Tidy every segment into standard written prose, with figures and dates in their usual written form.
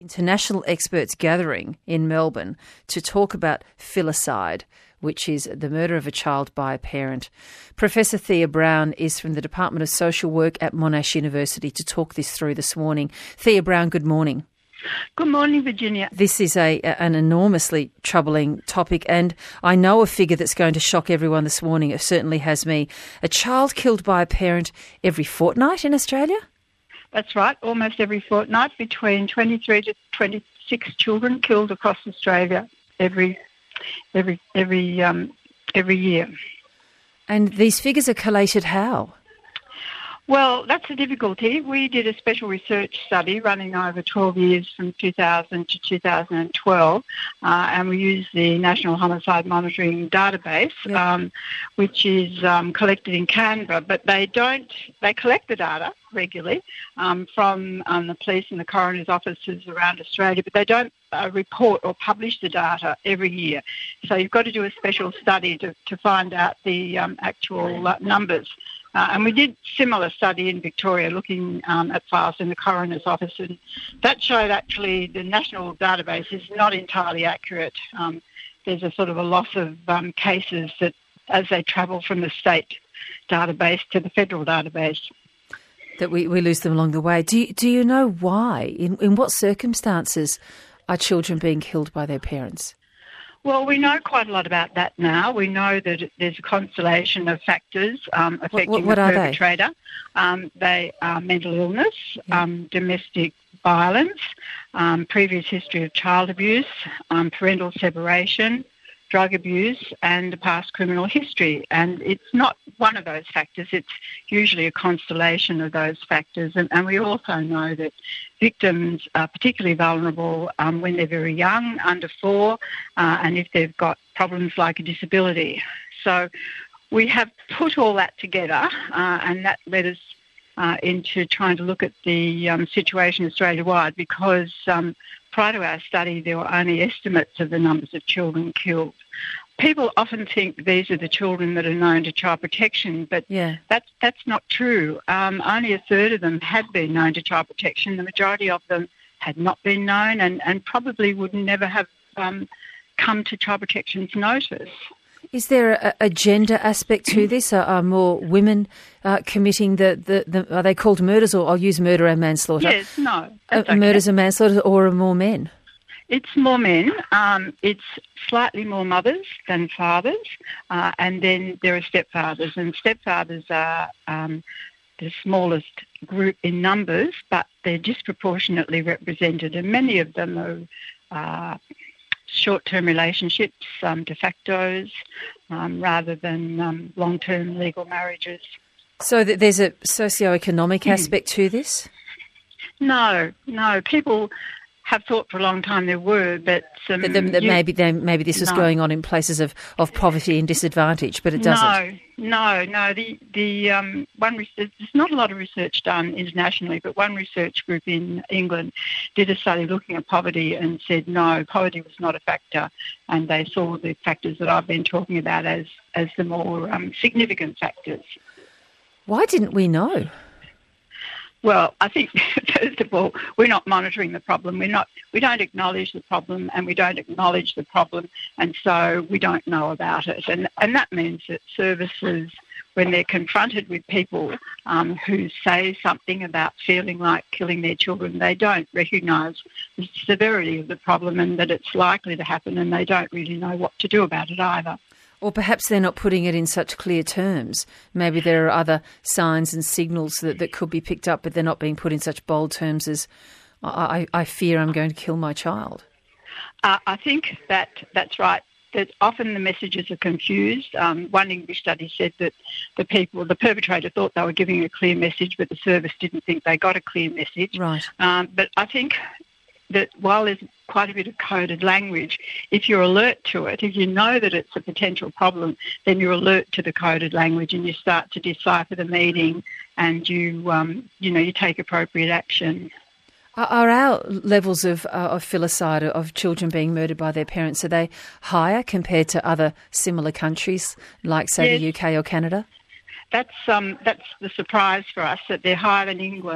International experts gathering in Melbourne to talk about filicide, which is the murder of a child by a parent. Professor Thea Brown is from the Department of Social Work at Monash University to talk this through this morning. Thea Brown, good morning. Good morning, Virginia. This is an enormously troubling topic, and I know a figure that's going to shock everyone this morning. It certainly has me. A child killed by a parent every fortnight in Australia? That's right, almost every fortnight, between 23 to 26 children killed across Australia every year. And these figures are collated how? Well, that's the difficulty. We did a special research study running over 12 years from 2000 to 2012, and we used the National Homicide Monitoring Database, which is collected in Canberra, but they collect the data regularly from the police and the coroner's offices around Australia, but they don't report or publish the data every year. So you've got to do a special study to find out the actual numbers. And we did similar study in Victoria looking at files in the coroner's office, and that showed actually the national database is not entirely accurate. There's a sort of a loss of cases that as they travel from the state database to the federal database. That we lose them along the way. Do you know why? In what circumstances are children being killed by their parents? Well, we know quite a lot about that now. We know that there's a constellation of factors affecting the perpetrator. They are mental illness, domestic violence, previous history of child abuse, parental separation, drug abuse, and a past criminal history. And it's not one of those factors. It's usually a constellation of those factors. And we also know that victims are particularly vulnerable when they're very young, under 4, and if they've got problems like a disability. So we have put all that together, and that led us into trying to look at the situation Australia-wide, because prior to our study, there were only estimates of the numbers of children killed. People often think these are the children that are known to Child Protection, but that's not true. Only a third of them had been known to Child Protection. The majority of them had not been known and probably would never have come to Child Protection's notice. Is there a gender aspect to this? Are more women committing are they called murders, or I'll use murder and manslaughter? Yes, no. Okay. Murders and manslaughter, or are more men? It's more men. It's slightly more mothers than fathers, and then there are stepfathers. And stepfathers are the smallest group in numbers, but they're disproportionately represented, and many of them are short-term relationships, de factos, rather than long-term legal marriages. So there's a socio-economic aspect to this? No. People have thought for a long time there were, but maybe this was going on in places of poverty and disadvantage, but it doesn't. No. The one research, there's not a lot of research done internationally, but one research group in England did a study looking at poverty and said no, poverty was not a factor, and they saw the factors that I've been talking about as the more significant factors. Why didn't we know? Well, I think, first of all, we're not monitoring the problem. We don't acknowledge the problem, and we don't acknowledge the problem, and so we don't know about it. And that means that services, when they're confronted with people who say something about feeling like killing their children, they don't recognise the severity of the problem and that it's likely to happen, and they don't really know what to do about it either. Or perhaps they're not putting it in such clear terms. Maybe there are other signs and signals that could be picked up, but they're not being put in such bold terms as, I fear I'm going to kill my child. I think that's right. That often the messages are confused. One English study said that the perpetrator thought they were giving a clear message, but the service didn't think they got a clear message. Right. But I think that while there's quite a bit of coded language, if you're alert to it, if you know that it's a potential problem, then you're alert to the coded language and you start to decipher the meaning and you take appropriate action. Are our levels of filicide, of children being murdered by their parents, are they higher compared to other similar countries like, say, the UK or Canada? That's the surprise for us, that they're higher than England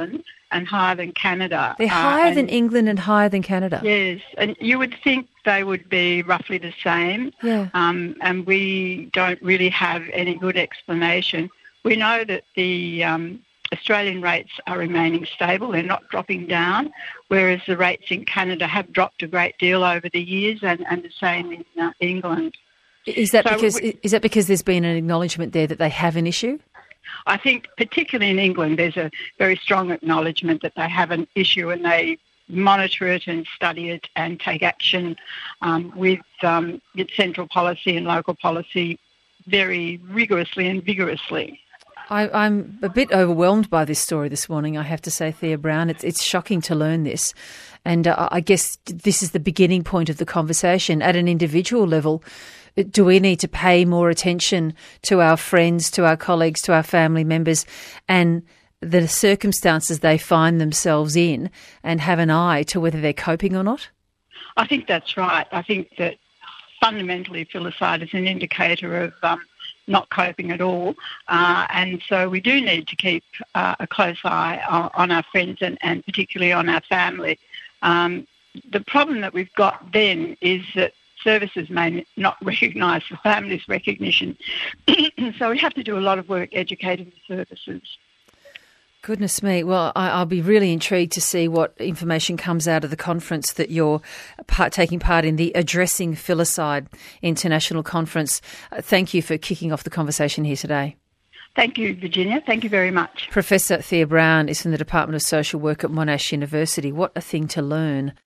and higher than Canada. They're higher than England and higher than Canada. Yes, and you would think they would be roughly the same. Yeah. And we don't really have any good explanation. We know that the Australian rates are remaining stable. They're not dropping down, whereas the rates in Canada have dropped a great deal over the years, and the same in England. Is that because there's been an acknowledgement there that they have an issue? I think particularly in England there's a very strong acknowledgement that they have an issue, and they monitor it and study it and take action with central policy and local policy very rigorously and vigorously. I'm a bit overwhelmed by this story this morning, I have to say, Thea Brown. It's shocking to learn this. And I guess this is the beginning point of the conversation. At an individual level, do we need to pay more attention to our friends, to our colleagues, to our family members and the circumstances they find themselves in, and have an eye to whether they're coping or not? I think that's right. I think that fundamentally filicide is an indicator of not coping at all. And so we do need to keep a close eye on our friends and particularly on our family. The problem that we've got then is that services may not recognise the family's recognition. So we have to do a lot of work educating the services. Goodness me. Well, I'll be really intrigued to see what information comes out of the conference that you're taking part in, the Addressing Filicide International Conference. Thank you for kicking off the conversation here today. Thank you, Virginia. Thank you very much. Professor Thea Brown is from the Department of Social Work at Monash University. What a thing to learn.